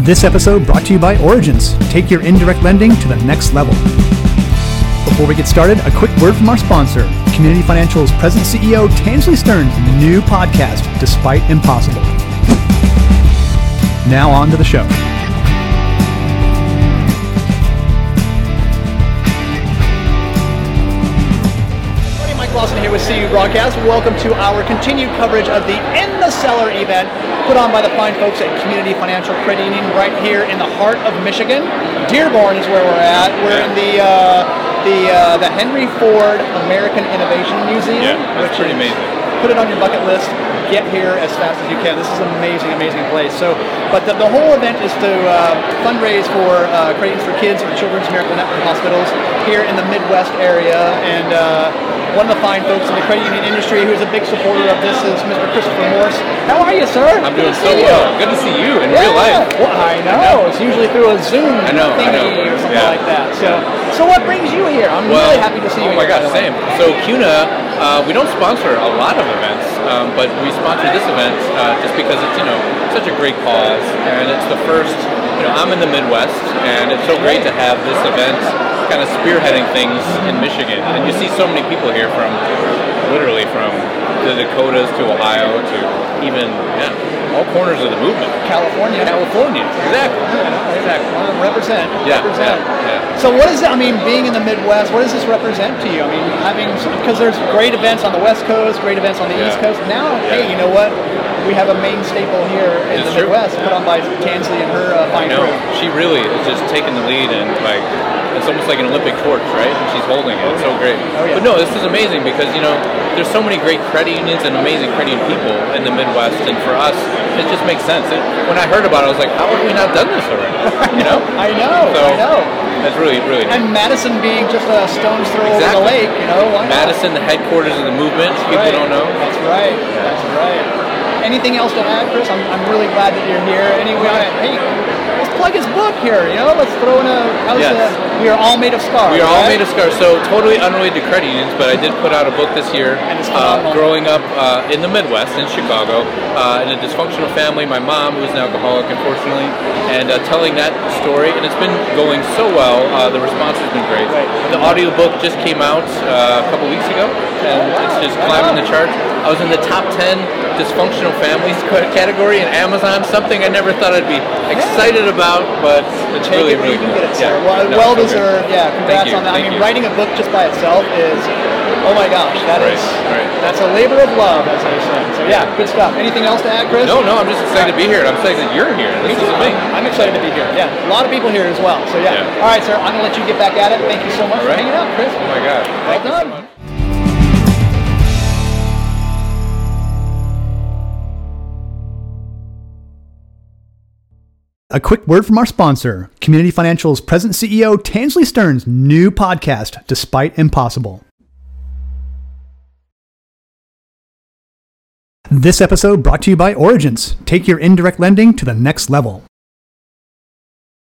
This episode brought to you by Origence. Take your indirect lending to the next level. Before we get started, a quick word from our sponsor, Community Financial's President CEO Tansley Stearns' new podcast, Despite Impossible. Now on to the show. Lawson here with CU Broadcast. Welcome to our continued coverage of the In the Cellar event put on by the fine folks at Community Financial Credit Union right here in the heart of Michigan. Dearborn is where we're at. We're in the Henry Ford American Innovation Museum. Yeah, that's pretty amazing. Put it on your bucket list. Get here as fast as you can. This is an amazing, amazing place. But the whole event is to fundraise for Credit Unions for Kids or Children's Miracle Network hospitals here in the Midwest area. And one of the fine folks in the credit union industry who is a big supporter of this is Mr. Christopher Morse. How are you, sir? I'm doing so well. Good to see you in real life. Well, I know. It's usually through a Zoom thingy or something like that. So what brings you here? I'm really happy to see you. Oh my gosh, same. So CUNA, we don't sponsor a lot of events, but we sponsor this event just because it's such a great cause, and it's the first. I'm in the Midwest, and it's so great to have this event kind of spearheading things in Michigan. And you see so many people here from the Dakotas to Ohio to even all corners of the movement. California, exactly. Well, represent. Yeah. So what is it? I mean, being in the Midwest, what does this represent to you? I mean, because there's great events on the West Coast, great events on the East Coast. Now, hey, you know what? We have a main staple here in the Midwest put on by Tansley and her fine crew. She really is just taking the lead, and it's almost like an Olympic torch, right? And she's holding it. It's so great. Oh, yeah. But no, this is amazing because there's so many great credit unions and amazing credit union people in the Midwest, and for us, it just makes sense. When I heard about it, I was like, how have we not done this already? I know. That's really, really nice. And Madison being just a stone's throw over the lake, why not? Madison, the headquarters of the movement. People don't know. That's right. Anything else to add, Chris? I'm really glad that you're here. Anyway, hey, let's plug his book here. Let's throw in We Are All Made of Scars. We Are All Made of Scars. So totally unrelated to credit unions, but I did put out a book this year. And it's phenomenal. Growing up in the Midwest, in Chicago, in a dysfunctional family. My mom, who was an alcoholic, unfortunately, and telling that story. And it's been going so well. The response has been great. Right. The audiobook just came out a couple weeks ago, and it's just climbing the charts. I was in the top 10 dysfunctional families category in Amazon, something I never thought I'd be excited about, but it's really, really cool. Get it, sir. Well deserved. Yeah, congrats on that. Thank you. Writing a book just by itself is, oh my gosh, that's a labor of love, as they say. So good stuff. Anything else to add, Chris? No, I'm just excited to be here. I'm excited that you're here. This is amazing. I'm excited to be here. Yeah, a lot of people here as well. So All right, sir, I'm going to let you get back at it. Thank you so much for hanging out, Chris. Oh my God. Well done. A quick word from our sponsor, Community Financial's President CEO Tansley Stearns' new podcast, Despite Impossible. This episode brought to you by Origence. Take your indirect lending to the next level.